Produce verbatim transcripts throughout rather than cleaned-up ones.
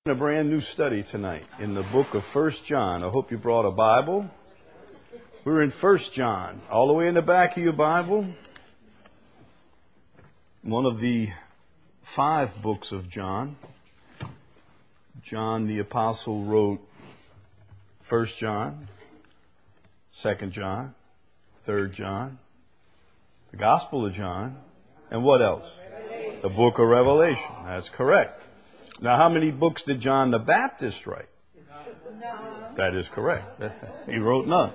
A brand new study tonight in the book of First John. I hope you brought a Bible. We're in First John, all the way in the back of your Bible. One of the five books of John. John the Apostle wrote First John, Second John, Third John, the Gospel of John, and what else? The book of Revelation. That's correct. Now, how many books did John the Baptist write? No. That is correct. He wrote none.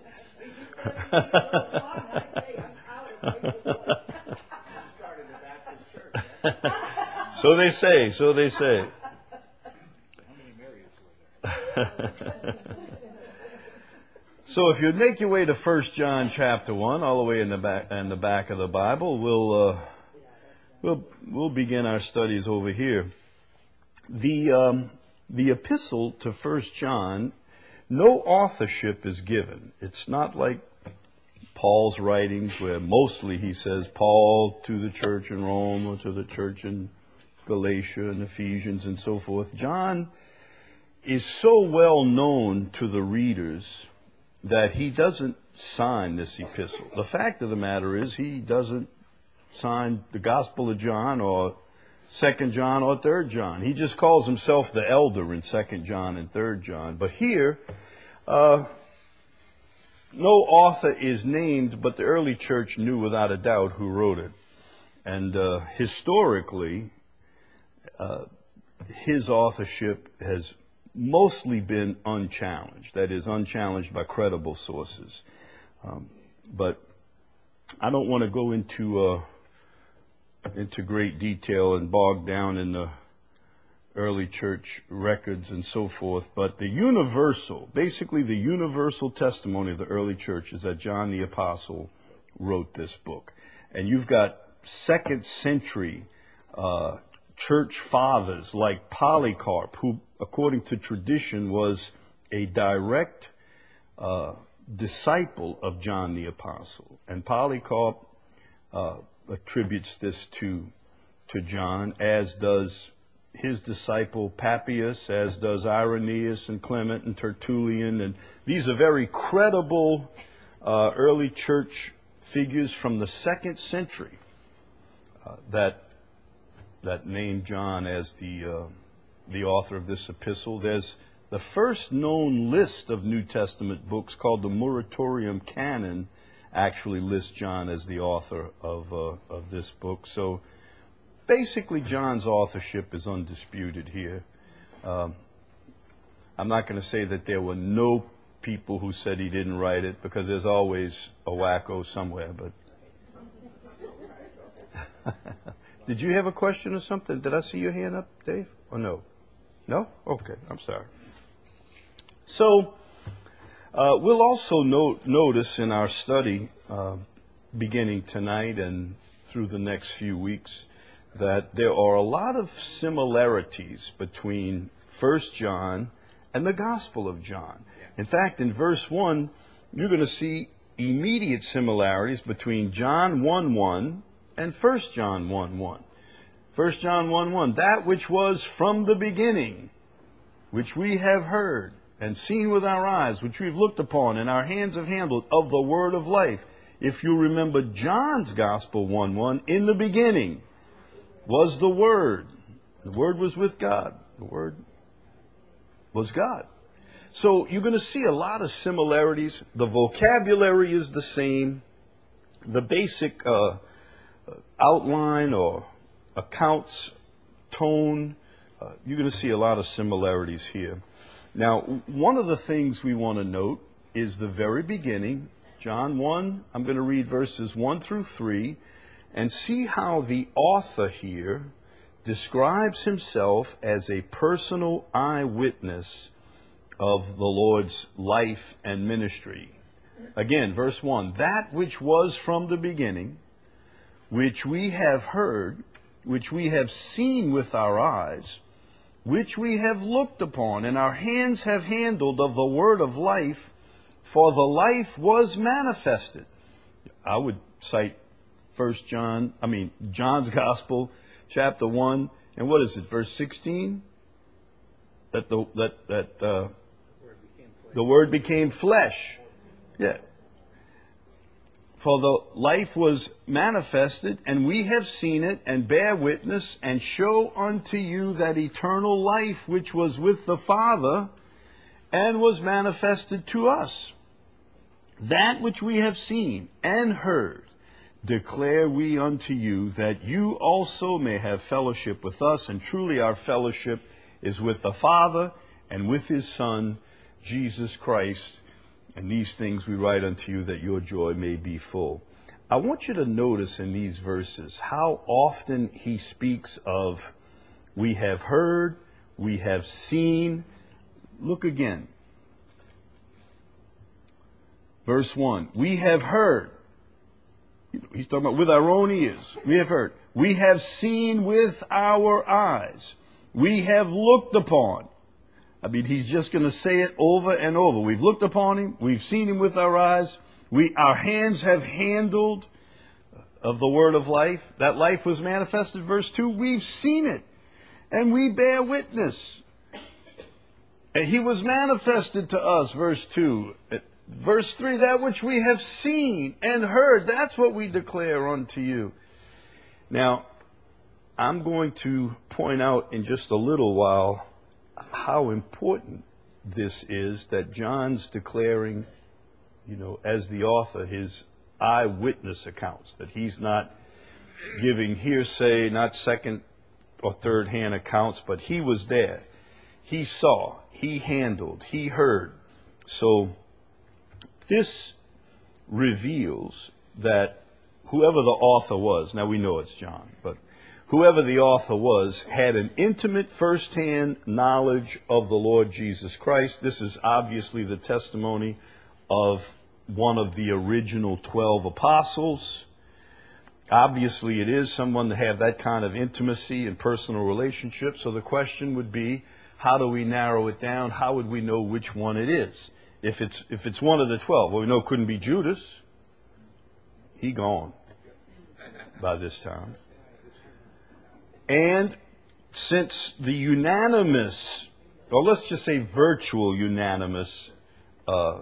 So they say, so they say. So if you'd make your way to First John chapter one, all the way in the back in the back of the Bible, we'll uh, we'll we'll begin our studies over here. The um, the epistle to First John, no authorship is given. It's not like Paul's writings where mostly he says Paul to the church in Rome or to the church in Galatia and Ephesians and so forth. John is so well known to the readers that he doesn't sign this epistle. The fact of the matter is he doesn't sign the Gospel of John or Second John or Third John. He just calls himself the elder in Second John and Third John. But here, uh, no author is named, but the early church knew without a doubt who wrote it. And uh, historically, uh, his authorship has mostly been unchallenged. That is, unchallenged by credible sources. Um, but I don't want to go into Uh, into great detail and bogged down in the early church records and so forth. But the universal, basically the universal testimony of the early church is that John the Apostle wrote this book. And you've got second century uh, church fathers like Polycarp, who according to tradition was a direct uh, disciple of John the Apostle. And Polycarp uh, attributes this to to John, as does his disciple Papias, as does Irenaeus and Clement and Tertullian. And these are very credible uh, early church figures from the second century uh, that that name John as the uh, the author of this epistle. There's the first known list of New Testament books, called the Muratorian Canon, actually lists John as the author of uh, of this book. So basically John's authorship is undisputed here. Um, I'm not going to say that there were no people who said he didn't write it, because there's always a wacko somewhere. But did you have a question or something? Did I see your hand up, Dave? Or no? No? Okay, I'm sorry. So Uh, we'll also note, notice in our study, uh, beginning tonight and through the next few weeks, that there are a lot of similarities between First John and the Gospel of John. In fact, in verse one, you're going to see immediate similarities between John one one and First John one one. First John one one, that which was from the beginning, which we have heard and seen with our eyes, which we've looked upon and our hands have handled, of the word of life. If you remember John's Gospel one one, in the beginning was the Word. The Word was with God. The Word was God. So you're going to see a lot of similarities. The vocabulary is the same. The basic uh, outline or accounts, tone, uh, you're going to see a lot of similarities here. Now, one of the things we want to note is the very beginning, John one. I'm going to read verses one through three and see how the author here describes himself as a personal eyewitness of the Lord's life and ministry. Again, verse one, that which was from the beginning, which we have heard, which we have seen with our eyes, which we have looked upon, and our hands have handled, of the word of life, for the life was manifested. I would cite First John, I mean John's Gospel, chapter one, and what is it, verse sixteen? that the that that uh, the Word became flesh. Yeah. For the life was manifested, and we have seen it, and bear witness, and show unto you that eternal life which was with the Father, and was manifested to us. That which we have seen and heard, declare we unto you, that you also may have fellowship with us. And truly our fellowship is with the Father and with His Son, Jesus Christ. And these things we write unto you, that your joy may be full. I want you to notice in these verses how often he speaks of we have heard, we have seen. Look again. Verse one, we have heard. He's talking about with our own ears. We have heard. We have seen with our eyes. We have looked upon. I mean, he's just going to say it over and over. We've looked upon him. We've seen him with our eyes. We, our hands have handled of the word of life. That life was manifested. Verse two, we've seen it, and we bear witness. And he was manifested to us. Verse two. Verse three, that which we have seen and heard, that's what we declare unto you. Now, I'm going to point out in just a little while how important this is, that John's declaring, you know, as the author, his eyewitness accounts, that he's not giving hearsay, not second or third hand accounts, but he was there. He saw, he handled, he heard. So this reveals that whoever the author was, now we know it's John, but whoever the author was had an intimate first-hand knowledge of the Lord Jesus Christ. This is obviously the testimony of one of the original twelve apostles. Obviously, it is someone to have that kind of intimacy and personal relationship. So the question would be, how do we narrow it down? How would we know which one it is? If it's if it's one of the twelve, well, we know it couldn't be Judas. He gone by this time. And since the unanimous, or let's just say virtual unanimous uh,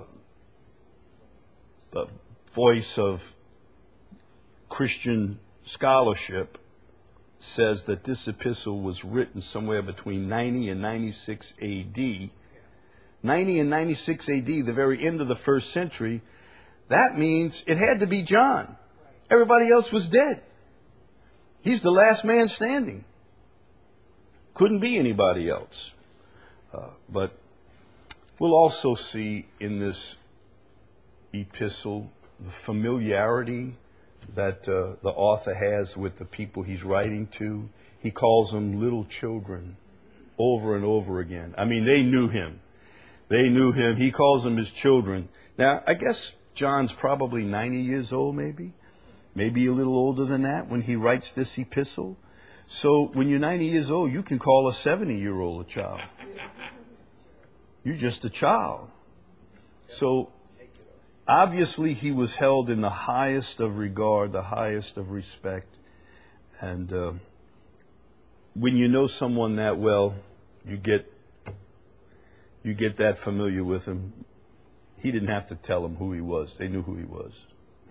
the voice of Christian scholarship says that this epistle was written somewhere between ninety and ninety-six A D, ninety and ninety-six A D, the very end of the first century, that means it had to be John. Everybody else was dead. He's the last man standing. Couldn't be anybody else. Uh, but we'll also see in this epistle the familiarity that uh, the author has with the people he's writing to. He calls them little children over and over again. I mean, they knew him. They knew him. He calls them his children. Now, I guess John's probably ninety years old, maybe. Maybe a little older than that when he writes this epistle. So when you're ninety years old, you can call a seventy-year-old a child. You're just a child. So obviously he was held in the highest of regard, the highest of respect. And uh, when you know someone that well, you get you get that familiar with him. He didn't have to tell them who he was. They knew who he was.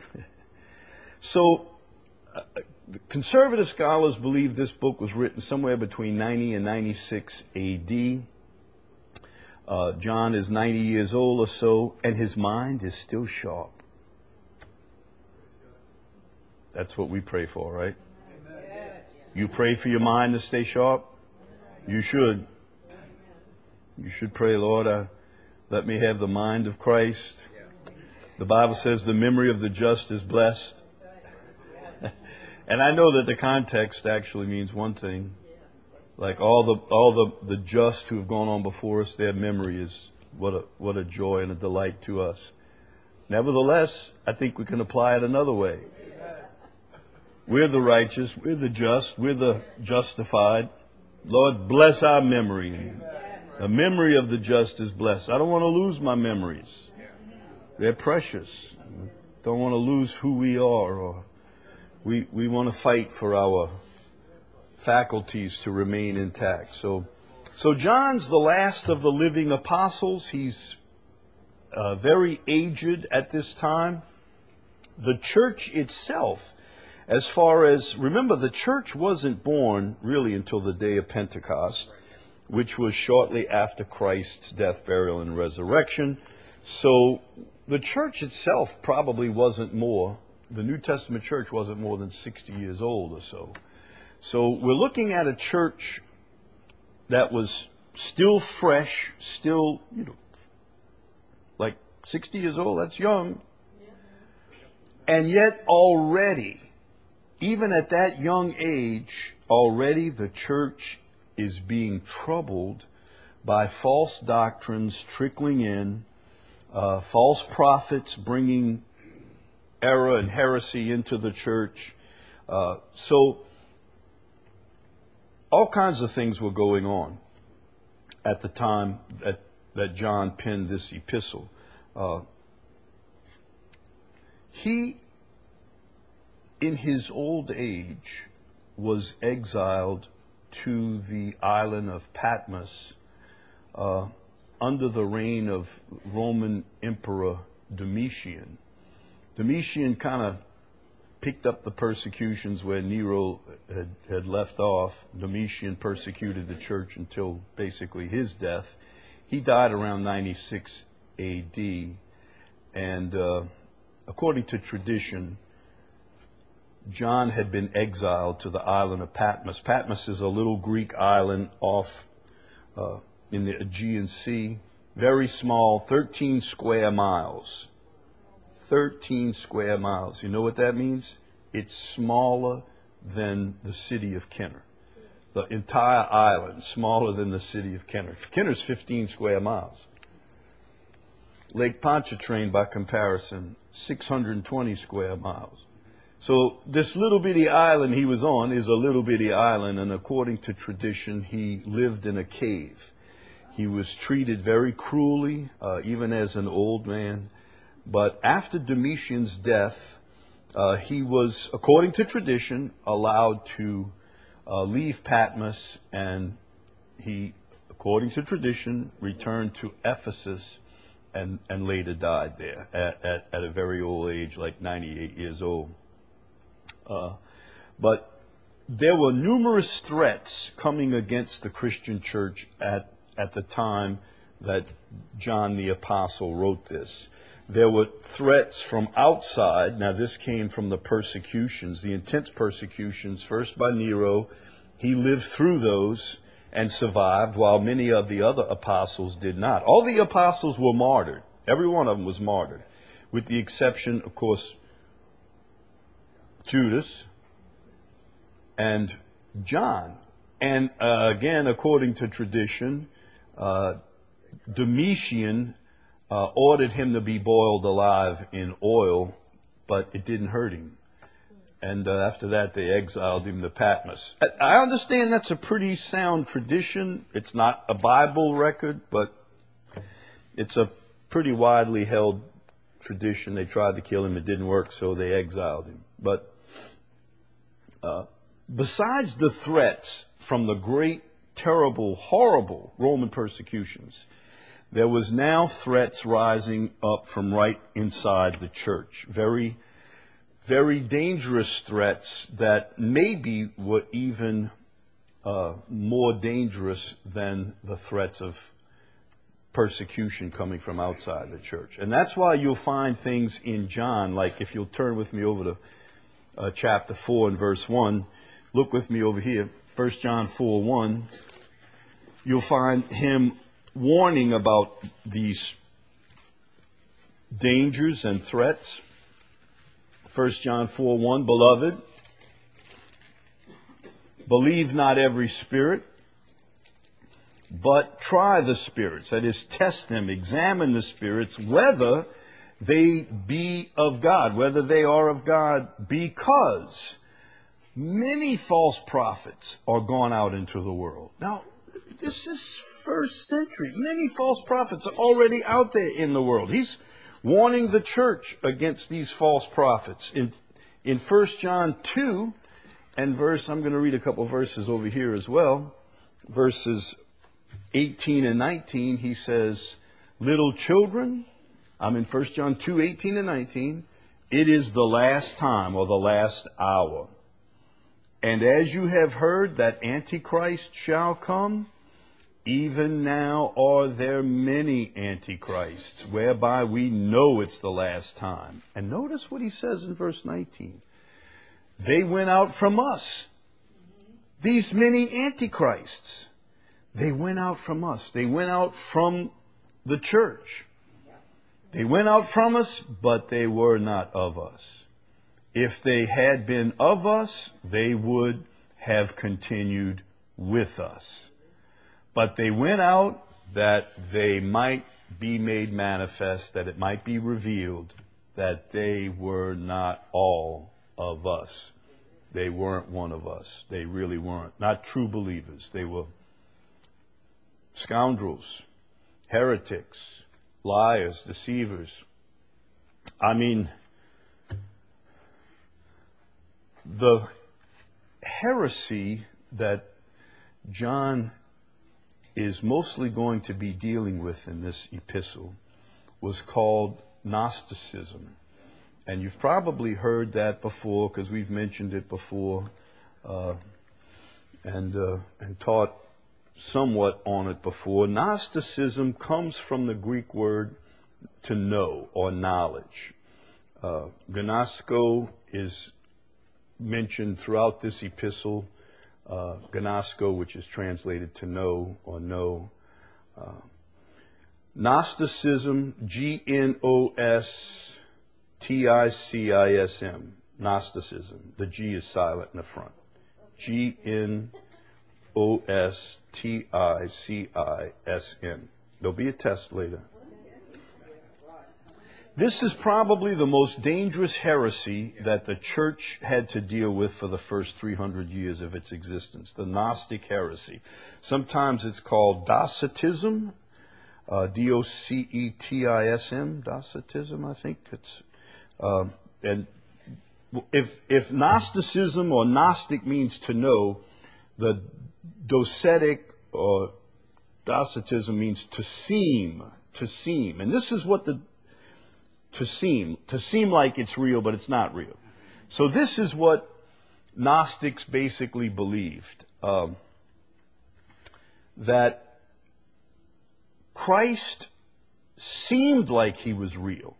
So, uh, conservative scholars believe this book was written somewhere between ninety and ninety-six A D. Uh, John is ninety years old or so, and his mind is still sharp. That's what we pray for, right? Amen. You pray for your mind to stay sharp? You should. You should pray, Lord, uh, let me have the mind of Christ. The Bible says the memory of the just is blessed. And I know that the context actually means one thing. Like all the all the, the just who have gone on before us, their memory is what a what a joy and a delight to us. Nevertheless, I think we can apply it another way. We're the righteous, we're the just, we're the justified. Lord, bless our memory. The memory of the just is blessed. I don't want to lose my memories. They're precious. Don't want to lose who we are, or We we want to fight for our faculties to remain intact. So So John's the last of the living apostles. He's uh, very aged at this time. The church itself, as far as, remember, the church wasn't born really until the day of Pentecost, which was shortly after Christ's death, burial, and resurrection. So the church itself probably wasn't more, the New Testament church wasn't more than sixty years old or so. So we're looking at a church that was still fresh, still, you know, like sixty years old, that's young. And yet already, even at that young age, already the church is being troubled by false doctrines trickling in, uh, false prophets bringing error and heresy into the church. Uh, so all kinds of things were going on at the time that, that John penned this epistle. Uh, he, in his old age, was exiled to the island of Patmos uh, under the reign of Roman Emperor Domitian. Domitian kind of picked up the persecutions where Nero had, had left off. Domitian persecuted the church until basically his death. He died around ninety-six A D, and uh, according to tradition, John had been exiled to the island of Patmos. Patmos is a little Greek island off uh, in the Aegean Sea, very small, thirteen square miles. thirteen square miles. You know what that means? It's smaller than the city of Kenner. The entire island, smaller than the city of Kenner. Kenner's fifteen square miles. Lake Pontchartrain, by comparison, six hundred twenty square miles. So this little bitty island he was on is a little bitty island, and according to tradition, he lived in a cave. He was treated very cruelly, uh, even as an old man. But after Domitian's death, uh, he was, according to tradition, allowed to uh, leave Patmos, and he, according to tradition, returned to Ephesus and, and later died there at, at, at a very old age, like ninety-eight years old. Uh, but there were numerous threats coming against the Christian church at, at the time that John the Apostle wrote this. There were threats from outside. Now, this came from the persecutions, the intense persecutions, first by Nero. He lived through those and survived, while many of the other apostles did not. All the apostles were martyred. Every one of them was martyred, with the exception, of course, Judas and John. And uh, again, according to tradition, uh, Domitian uh, ordered him to be boiled alive in oil, but it didn't hurt him. And uh, after that, they exiled him to Patmos. I understand that's a pretty sound tradition. It's not a Bible record, but it's a pretty widely held tradition. They tried to kill him. It didn't work, so they exiled him. But uh, besides the threats from the great, terrible, horrible Roman persecutions, there was now threats rising up from right inside the church. Very, very dangerous threats that maybe were even uh, more dangerous than the threats of persecution coming from outside the church. And that's why you'll find things in John, like if you'll turn with me over to uh, chapter four and verse one, look with me over here, First John four one, you'll find him warning about these dangers and threats. First John four one, beloved, believe not every spirit, but try the spirits, that is, test them, examine the spirits, whether they be of God, whether they are of God, because many false prophets are gone out into the world. Now, this is first century. Many false prophets are already out there in the world. He's warning the church against these false prophets. In in First John two and verse, I'm going to read a couple verses over here as well, verses eighteen and nineteen, he says, little children, I'm in First John two, eighteen and nineteen, it is the last time or the last hour. And as you have heard that Antichrist shall come, even now are there many antichrists, whereby we know it's the last time. And notice what he says in verse nineteen. They went out from us. These many antichrists. They went out from us. They went out from the church. They went out from us, but they were not of us. If they had been of us, they would have continued with us. But they went out that they might be made manifest, that it might be revealed that they were not all of us. They weren't one of us. They really weren't. Not true believers. They were scoundrels, heretics, liars, deceivers. I mean, the heresy that John is mostly going to be dealing with in this epistle was called Gnosticism. And you've probably heard that before because we've mentioned it before uh, and uh, and taught somewhat on it before. Gnosticism comes from the Greek word to know or knowledge. Uh, Gnosko is mentioned throughout this epistle. Uh, Gnosko, which is translated to know or know. Uh, Gnosticism, G N O S T I C I S M, Gnosticism. The G is silent in the front. G N O S T I C I S M. There'll be a test later. This is probably the most dangerous heresy that the church had to deal with for the first three hundred years of its existence, the Gnostic heresy. Sometimes it's called Docetism, uh, D O C E T I S M, Docetism, I think. It's uh, and if if Gnosticism or Gnostic means to know, the Docetic or Docetism means to seem, to seem. And this is what the To seem, to seem like it's real, but it's not real. So this is what Gnostics basically believed, um, that Christ seemed like he was real.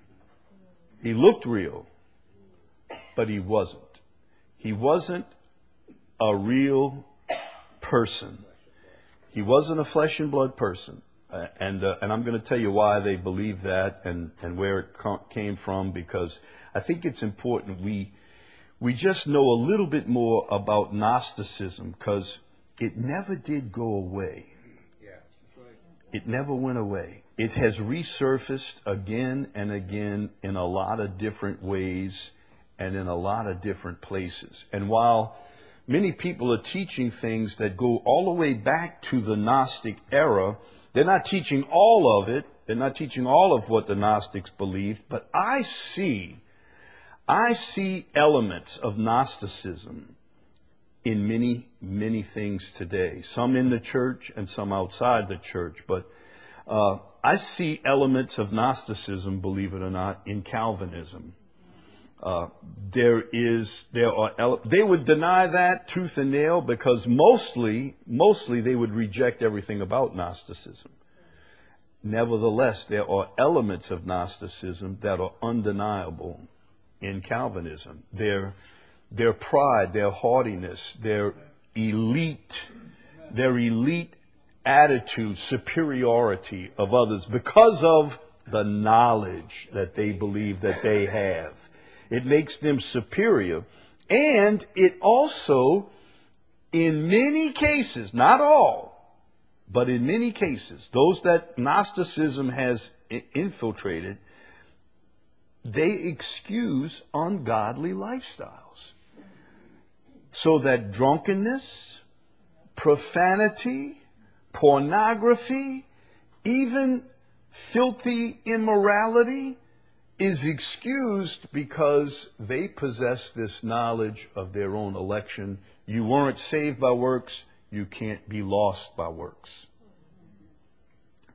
He looked real, but he wasn't. He wasn't a real person. He wasn't a flesh and blood person. Uh, and uh, and I'm going to tell you why they believe that and, and where it co- came from, because I think it's important we we just know a little bit more about Gnosticism, because it never did go away. Yeah, that's right. It never went away. It has resurfaced again and again in a lot of different ways and in a lot of different places. And while many people are teaching things that go all the way back to the Gnostic era, they're not teaching all of it. They're not teaching all of what the Gnostics believed. But I see, I see elements of Gnosticism in many, many things today. Some in the church and some outside the church. But uh, I see elements of Gnosticism, believe it or not, in Calvinism. Uh, there is, there are, ele- they would deny that tooth and nail because mostly, mostly they would reject everything about Gnosticism. Nevertheless, there are elements of Gnosticism that are undeniable in Calvinism. Their, their pride, their haughtiness, their elite, their elite attitude, superiority of others because of the knowledge that they believe that they have. It makes them superior. And it also, in many cases, not all, but in many cases, those that Gnosticism has infiltrated, they excuse ungodly lifestyles. So that drunkenness, profanity, pornography, even filthy immorality is excused because they possess this knowledge of their own election. You weren't saved by works. You can't be lost by works.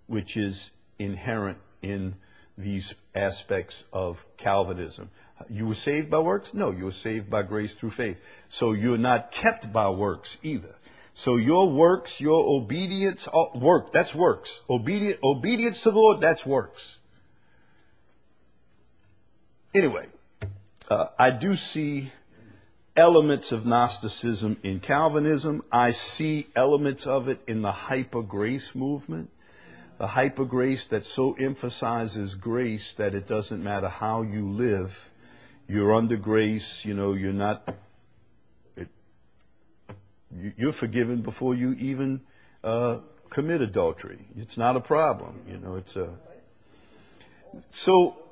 which is inherent in these aspects of Calvinism. You were saved by works? No, you were saved by grace through faith. So you're not kept by works either. So your works, your obedience, oh, work, that's works. Obedient, obedience to the Lord, that's works. Anyway, uh, I do see elements of Gnosticism in Calvinism. I see elements of it in the hyper-grace movement. The hyper-grace that so emphasizes grace that it doesn't matter how you live. You're under grace, you know, you're not, it, you're forgiven before you even uh, commit adultery. It's not a problem, you know, it's a, so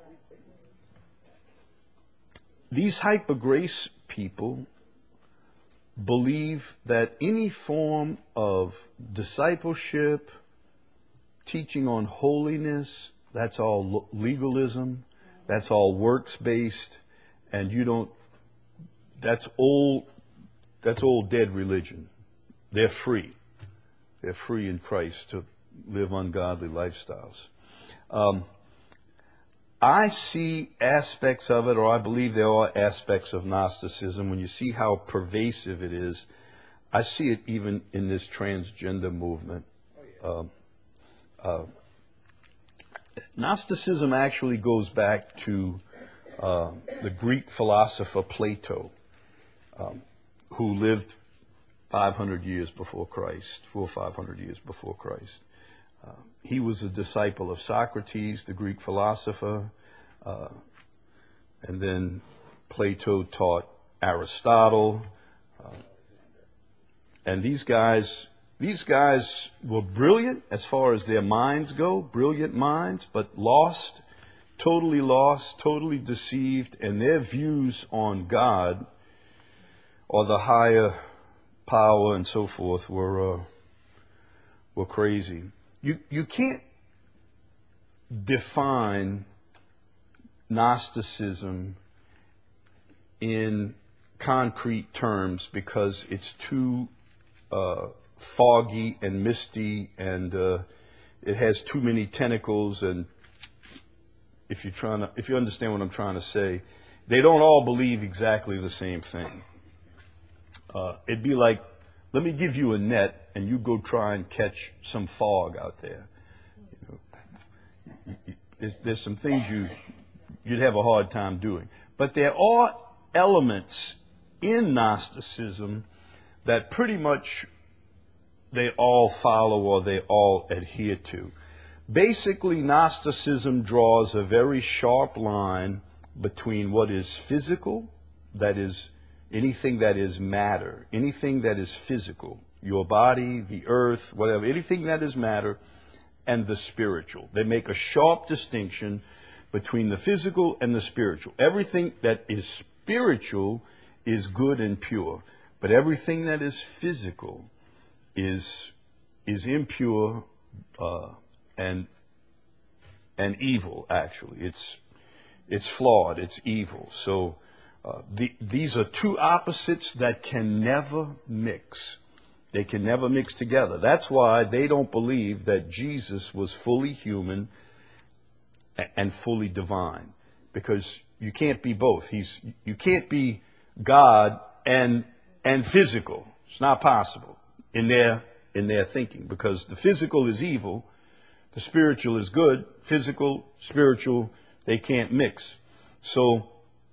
these hyper-grace people believe that any form of discipleship, teaching on holiness, that's all legalism, that's all works-based, and you don't, that's old, that's old dead religion. They're free. They're free in Christ to live ungodly lifestyles. Um, I see aspects of it, or I believe there are aspects of Gnosticism. When you see how pervasive it is, I see it even in this transgender movement. Um, uh, Gnosticism actually goes back to uh, the Greek philosopher Plato, um, who lived five hundred years before Christ, four or five hundred years before Christ. Uh, he was a disciple of Socrates, the Greek philosopher, uh, and then Plato taught Aristotle. Uh, and these guys, these guys were brilliant as far as their minds go, brilliant minds, but lost, totally lost, totally deceived, and their views on God or the higher power and so forth were uh, were crazy. You you can't define Gnosticism in concrete terms because it's too uh, foggy and misty, and uh, it has too many tentacles. And if you're trying to, if you understand what I'm trying to say, they don't all believe exactly the same thing. Uh, it'd be like, let me give you a net and you go try and catch some fog out there. You know, you, you, there's, there's some things you, you'd have a hard time doing. But there are elements in Gnosticism that pretty much they all follow or they all adhere to. Basically, Gnosticism draws a very sharp line between what is physical, that is, anything that is matter, anything that is physical, your body, the earth, whatever, anything that is matter, and the spiritual. They make a sharp distinction between the physical and the spiritual. Everything that is spiritual is good and pure, but everything that is physical is is impure uh, and and evil. Actually, it's it's flawed. It's evil. So. Uh, the, these are two opposites that can never mix. They can never mix together. That's why they don't believe that Jesus was fully human and fully divine, because you can't be both. He's you can't be God and and physical. It's not possible in their in their thinking, because the physical is evil, the spiritual is good. Physical, spiritual, they can't mix. So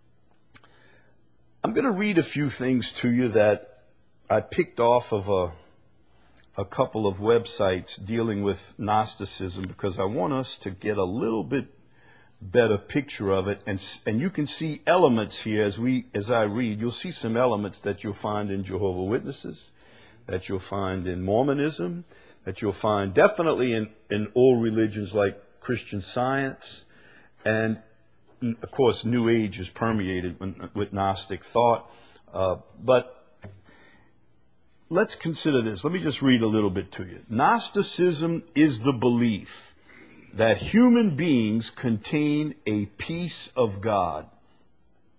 I'm going to read a few things to you that I picked off of a, a couple of websites dealing with Gnosticism, because I want us to get a little bit better picture of it. And, and you can see elements here as we as I read. You'll see some elements that you'll find in Jehovah's Witnesses, that you'll find in Mormonism, that you'll find definitely in, in old religions like Christian Science, and of course, New Age is permeated with Gnostic thought. Uh, but let's consider this. Let me just read a little bit to you. Gnosticism is the belief that human beings contain a piece of God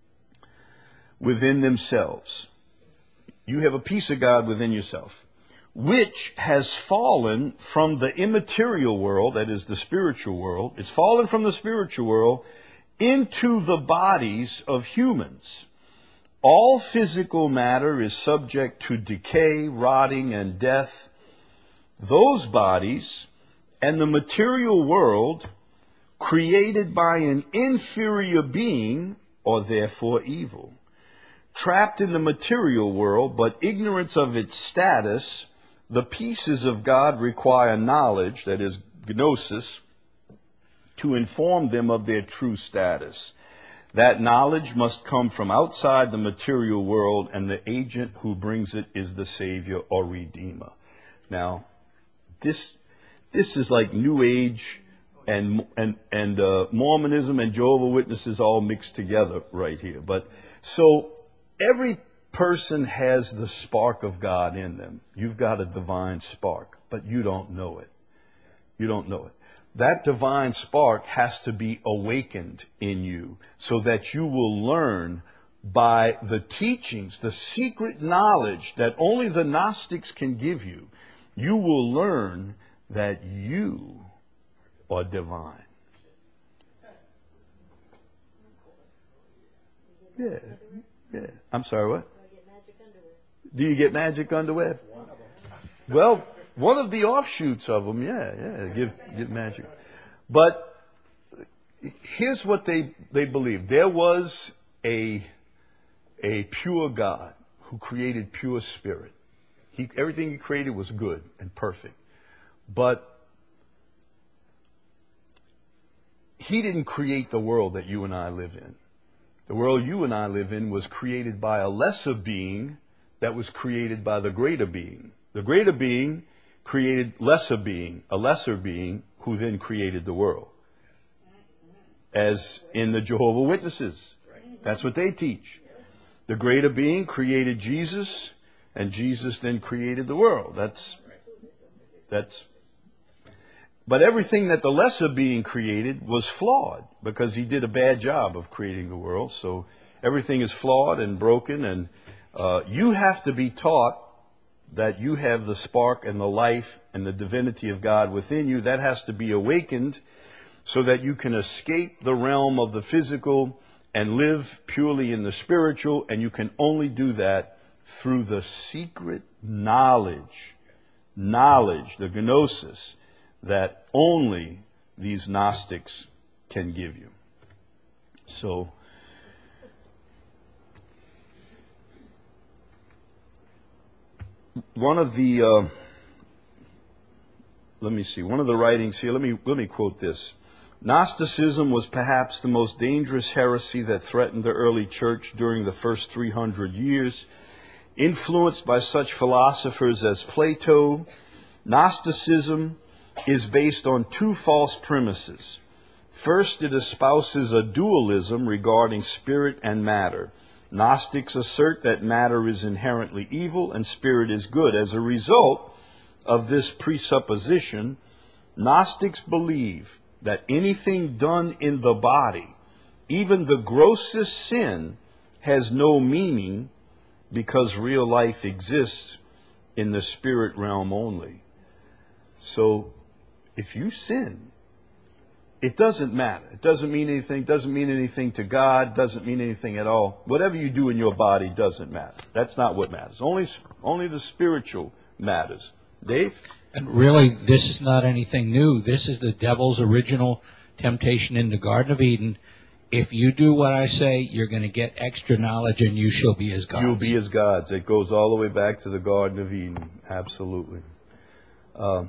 within themselves. You have a piece of God within yourself, which has fallen from the immaterial world, that is the spiritual world. It's fallen from the spiritual world into the bodies of humans. All physical matter is subject to decay, rotting, and death. Those bodies and the material world, created by an inferior being, are therefore evil. Trapped in the material world, but ignorance of its status, the pieces of God require knowledge, that is, gnosis, to inform them of their true status. That knowledge must come from outside the material world, and the agent who brings it is the Savior or Redeemer. Now, this this is like New Age and and and uh, Mormonism and Jehovah's Witnesses all mixed together right here. But so every person has the spark of God in them. You've got a divine spark, but you don't know it. You don't know it. That divine spark has to be awakened in you so that you will learn by the teachings, the secret knowledge that only the Gnostics can give you. You will learn that you are divine. Yeah, yeah. I'm sorry, what? Do you get magic underwear? Well, one of the offshoots of them, yeah, yeah, give, give magic. But here's what they, they believe. There was a, a pure God who created pure spirit. He, everything he created was good and perfect. But he didn't create the world that you and I live in. The world you and I live in was created by a lesser being that was created by the greater being. The greater being created lesser being, a lesser being, who then created the world. As in the Jehovah's Witnesses. That's what they teach. The greater being created Jesus, and Jesus then created the world. That's, that's, but everything that the lesser being created was flawed because he did a bad job of creating the world. So everything is flawed and broken, and uh, you have to be taught that you have the spark and the life and the divinity of God within you. That has to be awakened so that you can escape the realm of the physical and live purely in the spiritual. And you can only do that through the secret knowledge, knowledge, the gnosis, that only these Gnostics can give you. So, one of the, uh, let me see, one of the writings here, let me, let me quote this. Gnosticism was perhaps the most dangerous heresy that threatened the early church during the first three hundred years. Influenced by such philosophers as Plato, Gnosticism is based on two false premises. First, it espouses a dualism regarding spirit and matter. Gnostics assert that matter is inherently evil and spirit is good. As a result of this presupposition, Gnostics believe that anything done in the body, even the grossest sin, has no meaning because real life exists in the spirit realm only. So, if you sin, it doesn't matter. It doesn't mean anything. Doesn't mean anything to God. Doesn't mean anything at all. Whatever you do in your body doesn't matter. That's not what matters. Only, only the spiritual matters. Dave? And really, this is not anything new. This is the devil's original temptation in the Garden of Eden. If you do what I say, you're going to get extra knowledge and you shall be as gods. You'll be as gods. It goes all the way back to the Garden of Eden. Absolutely. Um,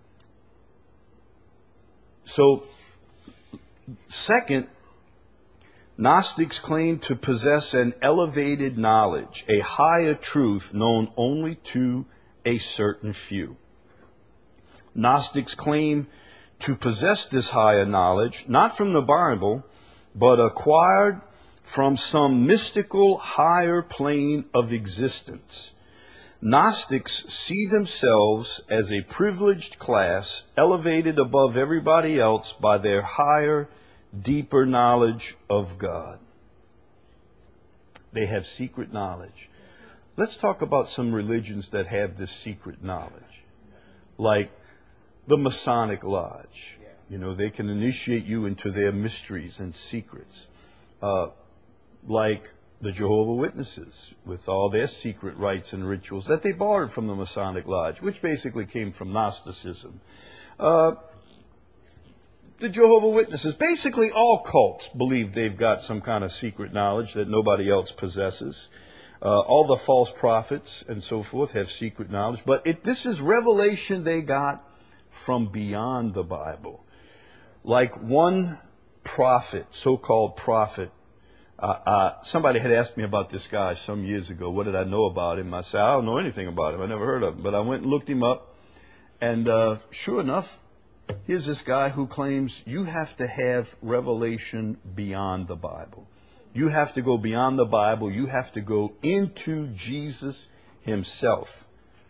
so, second, Gnostics claim to possess an elevated knowledge, a higher truth known only to a certain few. Gnostics claim to possess this higher knowledge, not from the Bible, but acquired from some mystical higher plane of existence. Gnostics see themselves as a privileged class, elevated above everybody else by their higher, deeper knowledge of God. They have secret knowledge. let's talk about some religions that have this secret knowledge, like the Masonic Lodge. You know, they can initiate you into their mysteries and secrets. Uh, like the Jehovah's Witnesses, with all their secret rites and rituals that they borrowed from the Masonic Lodge, which basically came from Gnosticism. Uh, the Jehovah's Witnesses, basically all cults believe they've got some kind of secret knowledge that nobody else possesses. Uh, all the false prophets and so forth have secret knowledge, but it, this is revelation they got from beyond the Bible. Like one prophet, so-called prophet, Uh, uh, somebody had asked me about this guy some years ago. What did I know about him? I said, I don't know anything about him. I never heard of him. But I went and looked him up. And uh, sure enough, here's this guy who claims you have to have revelation beyond the Bible. You have to go beyond the Bible. You have to go into Jesus himself.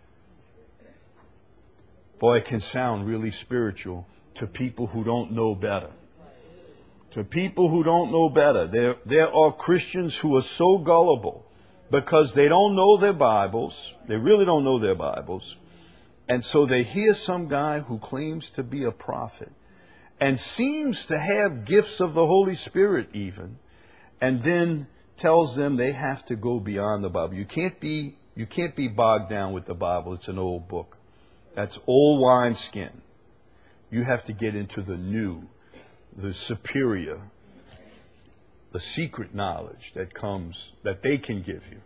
Boy, it can sound really spiritual to people who don't know better. To people who don't know better. There, there are Christians who are so gullible because they don't know their Bibles. They really don't know their Bibles. And so they hear some guy who claims to be a prophet and seems to have gifts of the Holy Spirit even, and then tells them they have to go beyond the Bible. You can't be, you can't be bogged down with the Bible. It's an old book. That's old wineskin. You have to get into the new, the superior, the secret knowledge that comes, that they can give you.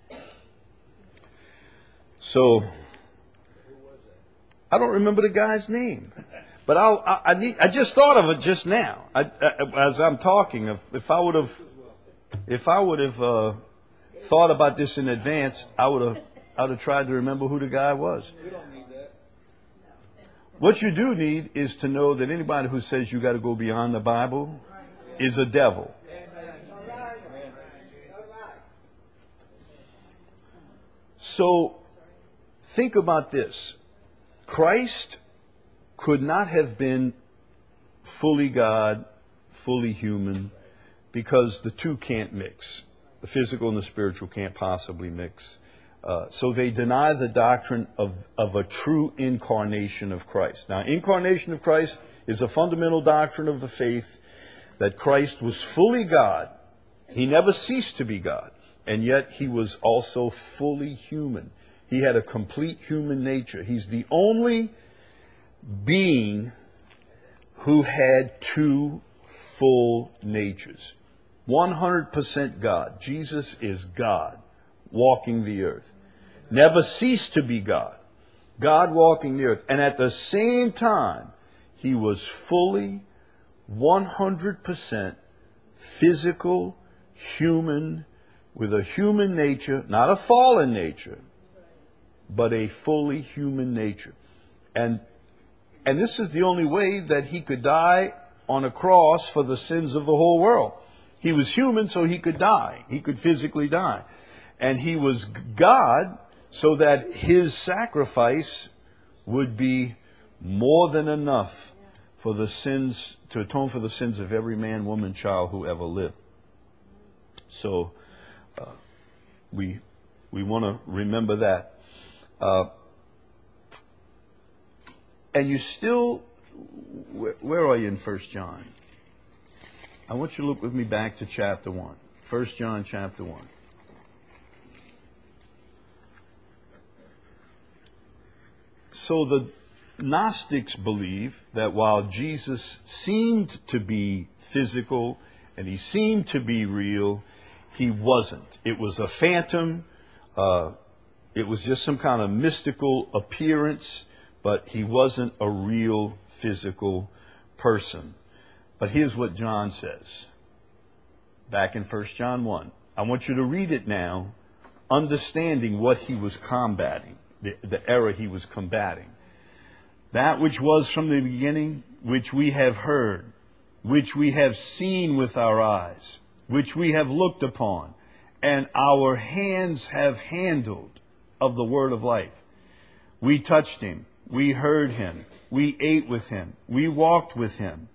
So, I don't remember the guy's name, but I'll, I, I, need, I just thought of it just now. I, I, as I'm talking, if, if I would have, if I would have uh, thought about this in advance, I would have, I would have tried to remember who the guy was. What you do need is to know that anybody who says you got to go beyond the Bible is a devil. So, think about this. Christ could not have been fully God, fully human, because the two can't mix. The physical and the spiritual can't possibly mix. Uh, so they deny the doctrine of, of a true incarnation of Christ. Now, incarnation of Christ is a fundamental doctrine of the faith, that Christ was fully God. He never ceased to be God. And yet he was also fully human. He had a complete human nature. He's the only being who had two full natures. one hundred percent God. Jesus is God, walking the earth. Never ceased to be God. God walking the earth. And at the same time, he was fully, one hundred percent physical, human, with a human nature, not a fallen nature, but a fully human nature. And, and this is the only way that he could die on a cross for the sins of the whole world. He was human, so he could die. He could physically die. And he was God, so that his sacrifice would be more than enough for the sins, to atone for the sins of every man, woman, child who ever lived. So uh, we we want to remember that. Uh, and you still, where, where are you in First John? I want you to look with me back to chapter one. First John chapter one. So the Gnostics believe that while Jesus seemed to be physical and he seemed to be real, he wasn't. It was a phantom. Uh, it was just some kind of mystical appearance, but he wasn't a real physical person. But here's what John says, back in First John one. I want you to read it now, understanding what he was combating, the, the error he was combating. That which was from the beginning, which we have heard, which we have seen with our eyes, which we have looked upon, and our hands have handled of the word of life. We touched him, we heard him, we ate with him, we walked with him,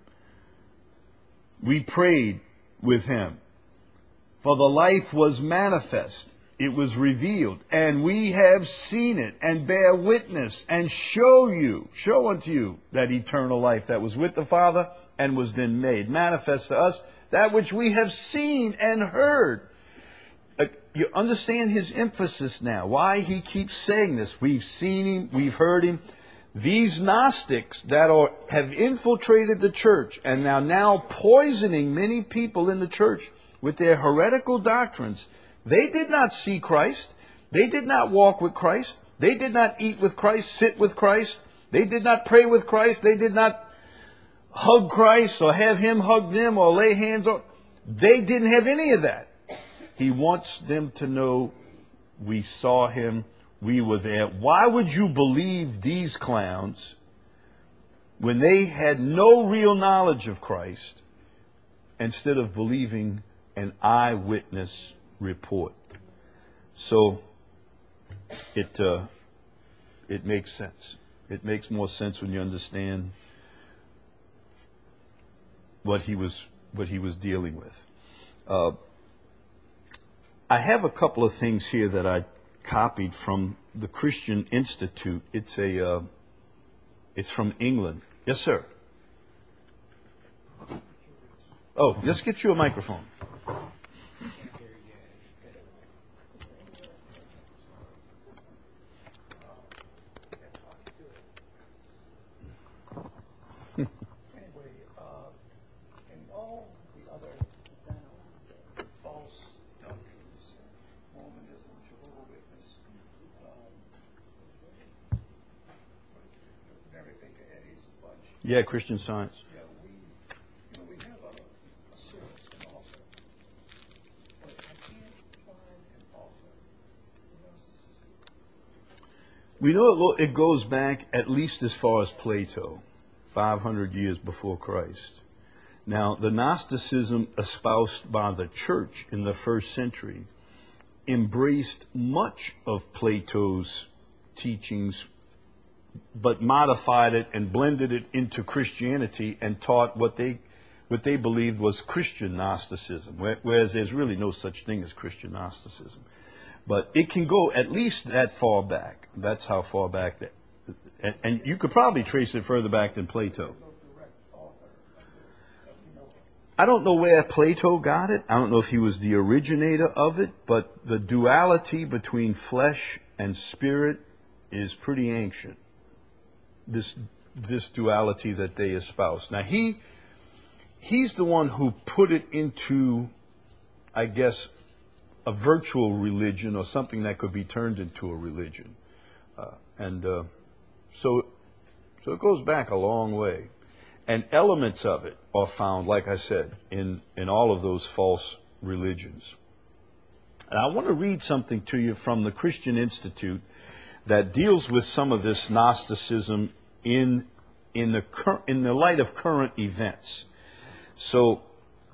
we prayed with him. For the life was manifest it was revealed, and we have seen it, and bear witness, and show you, show unto you that eternal life that was with the Father, and was then made manifest to us, that which we have seen and heard. Uh, you understand his emphasis now, why he keeps saying this. We've seen him, we've heard him. These Gnostics that are have infiltrated the church and are now poisoning many people in the church with their heretical doctrines, they did not see Christ. They did not walk with Christ. They did not eat with Christ, sit with Christ. They did not pray with Christ. They did not hug Christ or have him hug them or lay hands on. They didn't have any of that. He wants them to know we saw him, we were there. Why would you believe these clowns when they had no real knowledge of Christ instead of believing an eyewitness report? So it uh, it makes sense. It makes more sense when you understand what he was what he was dealing with. Uh, I have a couple of things here that I copied from the Christian Institute. It's a uh, it's from England. Yes, sir. Oh, let's get you a microphone. Yeah, Christian Science. Yeah, we, you know, we have a, a source, an author, but I can't find an author for Gnosticism. We know it, lo- it goes back at least as far as Plato, five hundred years before Christ. Now, the Gnosticism espoused by the church in the first century embraced much of Plato's teachings, but modified it and blended it into Christianity and taught what they what they believed was Christian Gnosticism, whereas there's really no such thing as Christian Gnosticism. But it can go at least that far back. That's how far back that, and, and you could probably trace it further back than Plato. I don't know where Plato got it. I don't know if he was the originator of it, but the duality between flesh and spirit is pretty ancient. This this duality that they espouse. Now he he's the one who put it into, I guess, a virtual religion or something that could be turned into a religion, uh, and uh, so so it goes back a long way, and elements of it are found, like I said, in in all of those false religions. And I want to read something to you from the Christian Institute that deals with some of this Gnosticism in in the cur- in the light of current events. So,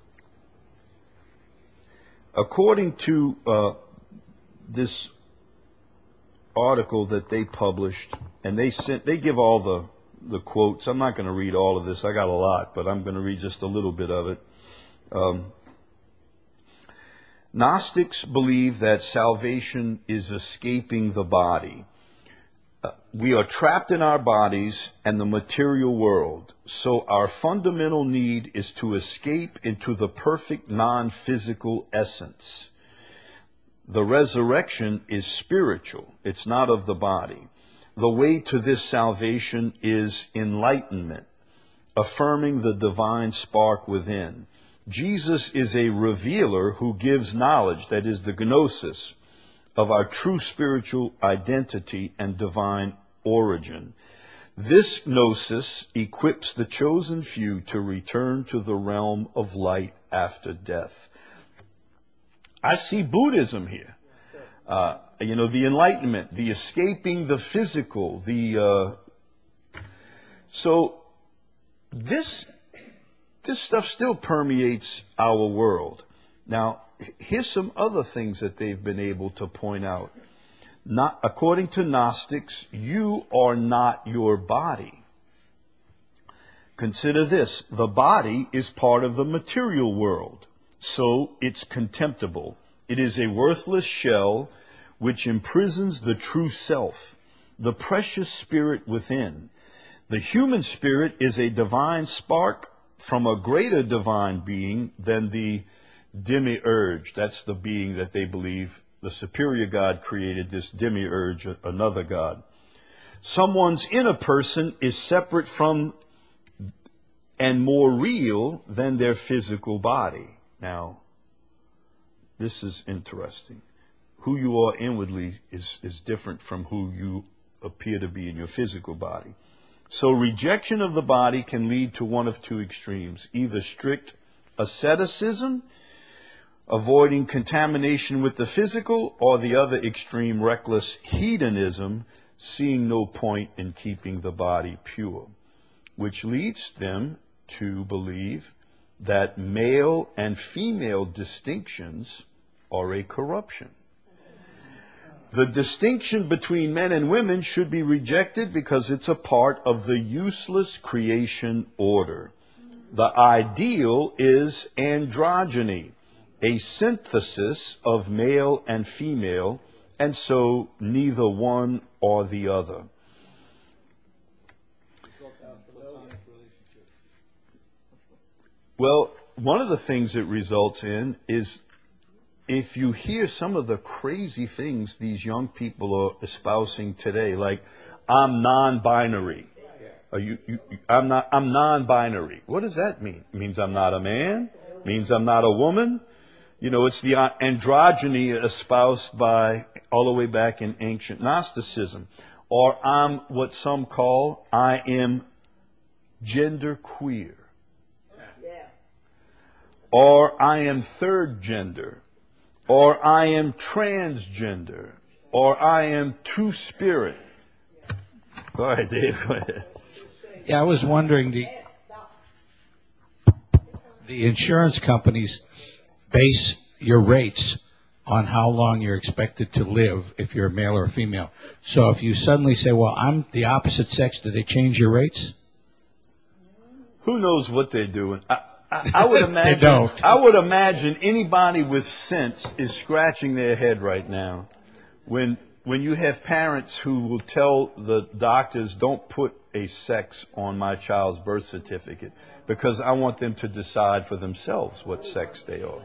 according to uh, this article that they published, and they sent, they give all the the quotes. I'm not going to read all of this. I got a lot, but I'm going to read just a little bit of it. Um, Gnostics believe that salvation is escaping the body. Uh, we are trapped in our bodies and the material world, so our fundamental need is to escape into the perfect non-physical essence. The resurrection is spiritual. It's not of the body. The way to this salvation is enlightenment, affirming the divine spark within. Jesus is a revealer who gives knowledge, that is the gnosis, of our true spiritual identity and divine origin. This gnosis equips the chosen few to return to the realm of light after death. I see Buddhism here. Uh, you know, the enlightenment, the escaping the physical, the... Uh, so this, this stuff still permeates our world. Now, here's some other things that they've been able to point out. Not, according to Gnostics, you are not your body. Consider this. The body is part of the material world, so it's contemptible. It is a worthless shell which imprisons the true self, the precious spirit within. The human spirit is a divine spark from a greater divine being than the demiurge. That's the being that they believe the superior God created, this demiurge, another God. Someone's inner person is separate from and more real than their physical body. Now, this is interesting. Who you are inwardly is, is different from who you appear to be in your physical body. So rejection of the body can lead to one of two extremes, either strict asceticism, avoiding contamination with the physical, or the other extreme, reckless hedonism, seeing no point in keeping the body pure, which leads them to believe that male and female distinctions are a corruption. The distinction between men and women should be rejected because it's a part of the useless creation order. The ideal is androgyny, a synthesis of male and female, and so neither one or the other. Well, one of the things it results in is, if you hear some of the crazy things these young people are espousing today, like, I'm non-binary. Are you, you, I'm not, I'm non-binary. What does that mean? It means I'm not a man? It means I'm not a woman? You know, it's the androgyny espoused by, all the way back in ancient Gnosticism. Or I'm what some call, I am gender queer. Or I am third gender. Or I am transgender, or I am two-spirit. Go ahead, Dave. Go ahead. Yeah, I was wondering, the the insurance companies base your rates on how long you're expected to live if you're a male or a female. So if you suddenly say, well, I'm the opposite sex, do they change your rates? Who knows what they're doing? I, I, I would imagine. They don't. I would imagine anybody with sense is scratching their head right now when when you have parents who will tell the doctors, "Don't put a sex on my child's birth certificate because I want them to decide for themselves what sex they are."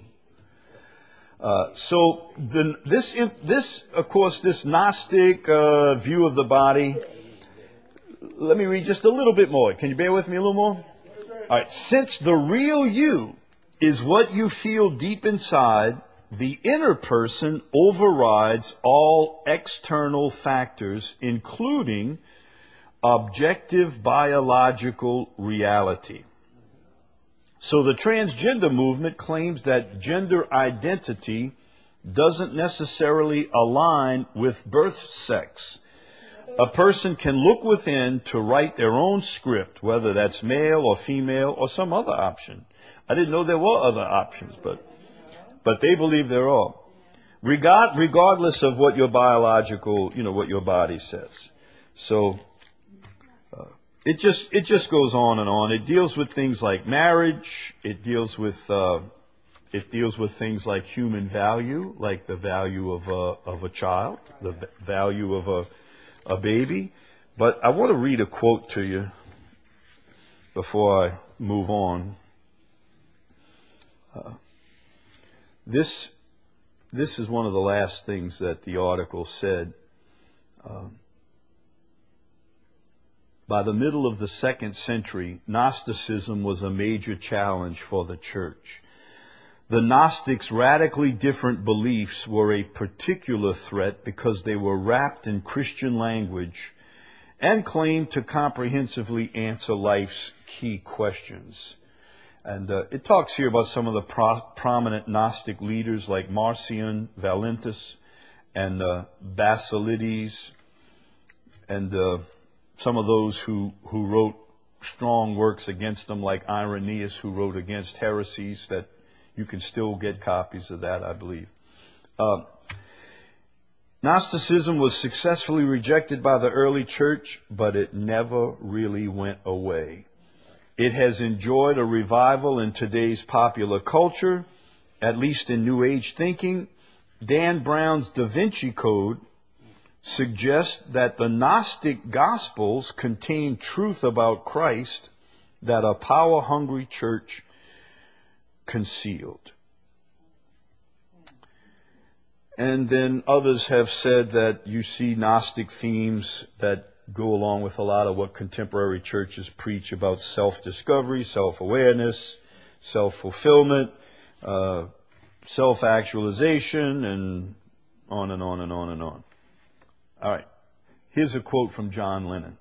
Uh, so the, this this of course this Gnostic uh, view of the body. Let me read just a little bit more. Can you bear with me a little more? All right. Since the real you is what you feel deep inside, the inner person overrides all external factors, including objective biological reality. So the transgender movement claims that gender identity doesn't necessarily align with birth sex. A person can look within to write their own script, whether that's male or female or some other option. I didn't know there were other options, but but they believe there are. Regard, regardless of what your biological, you know, what your body says. So uh, it just it just goes on and on. It deals with things like marriage. It deals with uh, it deals with things like human value, like the value of a of a child, the value of a a baby. But I want to read a quote to you before I move on. Uh, this this is one of the last things that the article said. Um, by the middle of the second century, Gnosticism was a major challenge for the church. The Gnostics' radically different beliefs were a particular threat because they were wrapped in Christian language and claimed to comprehensively answer life's key questions. And uh, it talks here about some of the pro- prominent Gnostic leaders like Marcion, Valentus, and uh, Basilides, and uh, some of those who, who wrote strong works against them, like Irenaeus, who wrote against heresies. That you can still get copies of that, I believe. Uh, Gnosticism was successfully rejected by the early church, but it never really went away. It has enjoyed a revival in today's popular culture, at least in New Age thinking. Dan Brown's Da Vinci Code suggests that the Gnostic Gospels contain truth about Christ that a power-hungry church concealed. And then others have said that you see Gnostic themes that go along with a lot of what contemporary churches preach about self-discovery, self-awareness, self-fulfillment, uh, self-actualization, and on and on and on and on. All right. Here's a quote from John Lennon.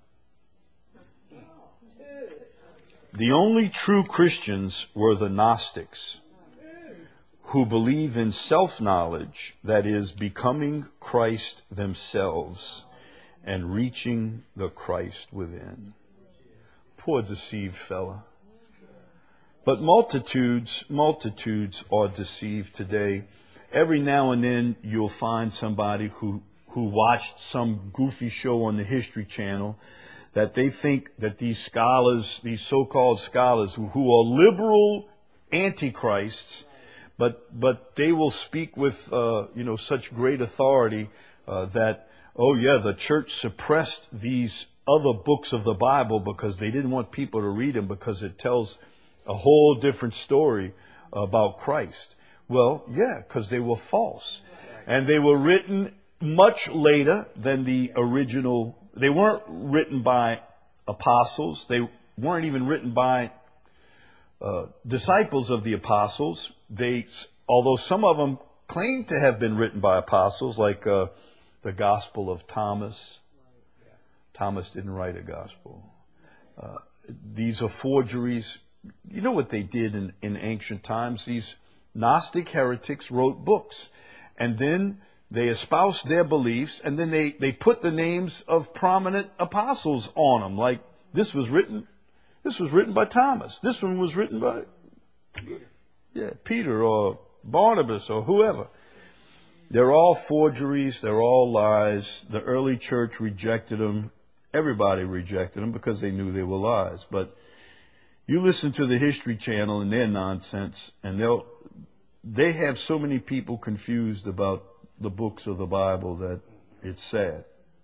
The only true Christians were the Gnostics, who believe in self-knowledge, that is, becoming Christ themselves and reaching the Christ within. Poor deceived fella. But multitudes, multitudes are deceived today. Every now and then you'll find somebody who, who watched some goofy show on the History Channel that they think that these scholars, these so-called scholars who, who are liberal antichrists, but but they will speak with uh, you know such great authority uh, that, oh yeah, the church suppressed these other books of the Bible because they didn't want people to read them because it tells a whole different story about Christ. Well, yeah, because they were false. And they were written much later than the original. They weren't written by apostles. They weren't even written by uh, disciples of the apostles. They, although some of them claim to have been written by apostles, like uh, the Gospel of Thomas. Thomas didn't write a gospel. Uh, these are forgeries. You know what they did in, in ancient times? These Gnostic heretics wrote books, and then they espoused their beliefs, and then they, they put the names of prominent apostles on them. Like, this was written, this was written by Thomas. This one was written by, yeah, Peter or Barnabas or whoever. They're all forgeries. They're all lies. The early church rejected them. Everybody rejected them because they knew they were lies. But you listen to the History Channel and their nonsense, and they'll they have so many people confused about the books of the Bible that it's sad.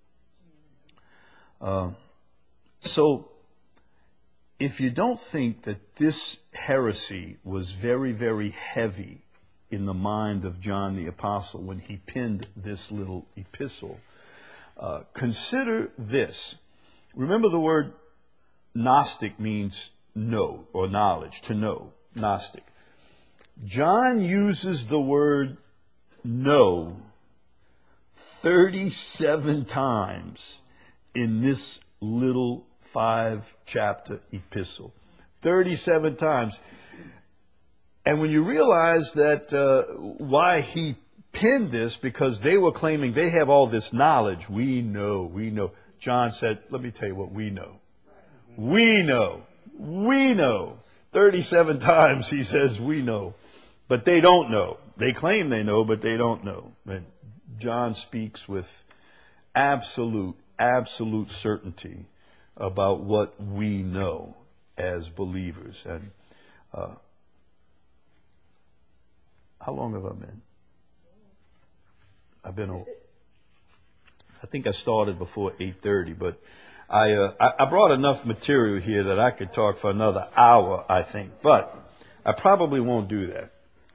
Uh, so, if you don't think that this heresy was very, very heavy in the mind of John the Apostle when he penned this little epistle, uh, consider this. Remember, the word Gnostic means know or knowledge, to know, Gnostic. John uses the word know thirty-seven times in this little five-chapter epistle. thirty-seven times. And when you realize that uh, why he penned this, because they were claiming they have all this knowledge. We know, we know. John said, let me tell you what we know. We know. We know. thirty-seven times he says we know. But they don't know. They claim they know, but they don't know. And John speaks with absolute, absolute certainty about what we know as believers. And uh, how long have I been? I've been, a, I think I started before eight thirty, but I, uh, I I brought enough material here that I could talk for another hour, I think. But I probably won't do that.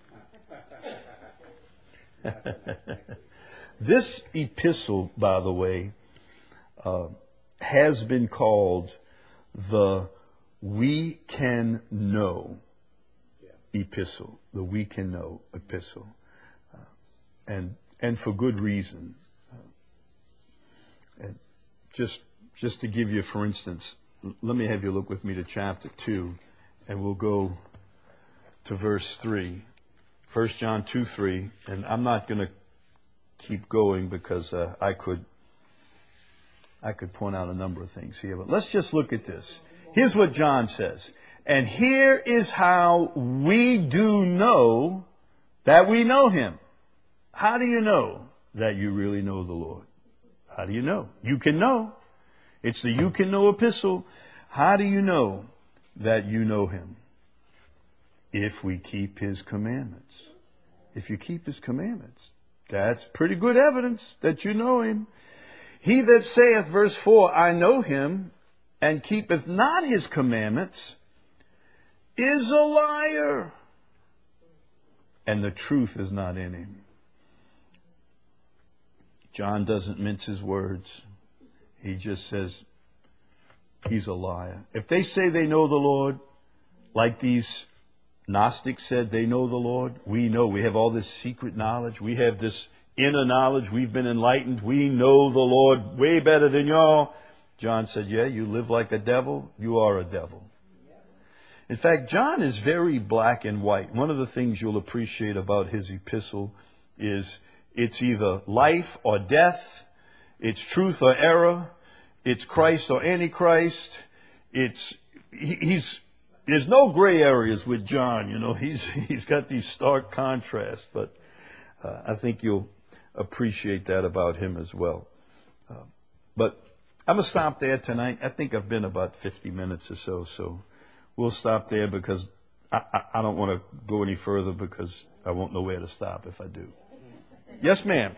This epistle, by the way, uh, has been called the We Can Know epistle. The We Can Know epistle. Uh, and and for good reason. Uh, and just just to give you, for instance, let me have you look with me to chapter two, and we'll go to verse three. First John two three, and I'm not going to keep going because uh, I could I could point out a number of things here, but let's just look at this. Here's what John says. And here is how we do know that we know him. How do you know that you really know the Lord? How do you know? You can know. It's the You Can Know epistle. How do you know that you know him? If we keep his commandments. if you keep his commandments. That's pretty good evidence that you know him. He that saith, verse four, I know him, and keepeth not his commandments, is a liar, and the truth is not in him. John doesn't mince his words. He just says he's a liar. If they say they know the Lord, like these Gnostics said they know the Lord, we know. We have all this secret knowledge. We have this inner knowledge. We've been enlightened. We know the Lord way better than y'all. John said, yeah, you live like a devil. You are a devil. In fact, John is very black and white. One of the things you'll appreciate about his epistle is it's either life or death. It's truth or error. It's Christ or Antichrist. It's, he, he's, there's no gray areas with John, you know. He's, he's got these stark contrasts, but uh, I think you'll appreciate that about him as well. Uh, but I'm going to stop there tonight. I think I've been about fifty minutes or so, so we'll stop there because I, I, I don't want to go any further because I won't know where to stop if I do. Yes, ma'am.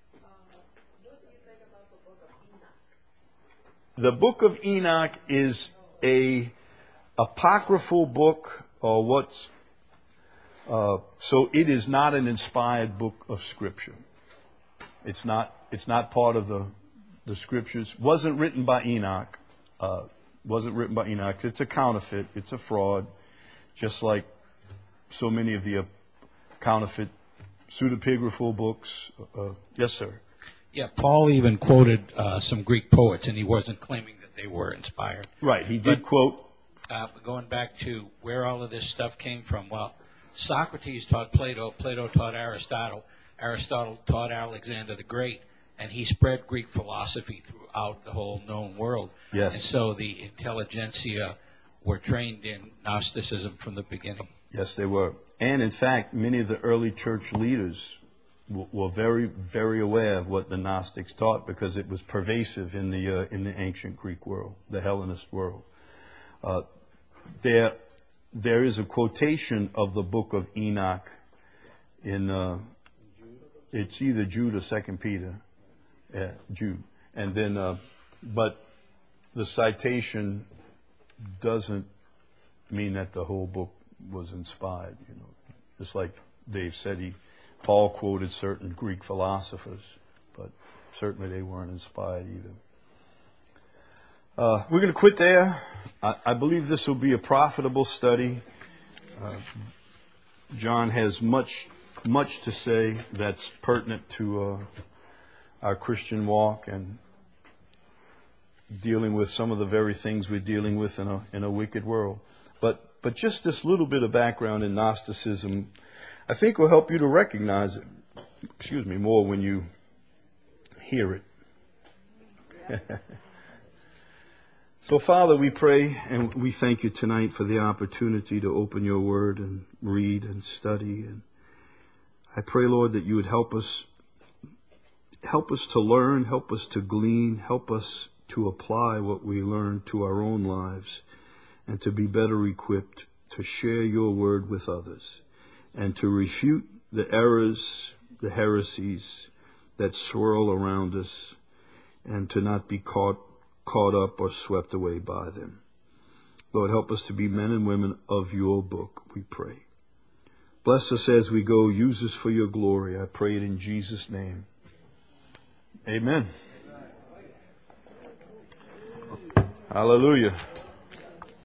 The book of Enoch is a apocryphal book, or what's uh, so it is not an inspired book of Scripture. It's not. It's not part of the the Scriptures. Wasn't written by Enoch. Uh, wasn't written by Enoch. It's a counterfeit. It's a fraud, just like so many of the uh, counterfeit pseudepigraphal books. Uh, yes, sir. Yeah, Paul even quoted uh, some Greek poets, and he wasn't claiming that they were inspired. Right, he did but, quote. Uh, going back to where all of this stuff came from, well, Socrates taught Plato, Plato taught Aristotle, Aristotle taught Alexander the Great, and he spread Greek philosophy throughout the whole known world. Yes. And so the intelligentsia were trained in Gnosticism from the beginning. Yes, they were. And in fact, many of the early church leaders were very, very aware of what the Gnostics taught because it was pervasive in the uh, in the ancient Greek world, the Hellenist world. Uh, there, there is a quotation of the book of Enoch in uh, it's either Jude or Second Peter, yeah, Jude, and then, uh, but the citation doesn't mean that the whole book was inspired. You know, just like Dave said, he. Paul quoted certain Greek philosophers, but certainly they weren't inspired either. Uh, we're going to quit there. I, I believe this will be a profitable study. Uh, John has much, much to say that's pertinent to uh, our Christian walk and dealing with some of the very things we're dealing with in a in a wicked world. But but just this little bit of background in Gnosticism, I think will help you to recognize it, excuse me, more when you hear it. So, Father, we pray and we thank you tonight for the opportunity to open your word and read and study. And I pray, Lord, that you would help us, help us to learn, help us to glean, help us to apply what we learn to our own lives and to be better equipped to share your word with others, and to refute the errors, the heresies that swirl around us, and to not be caught caught up or swept away by them. Lord, help us to be men and women of your book, we pray. Bless us as we go. Use us for your glory. I pray it in Jesus' name. Amen. Hallelujah.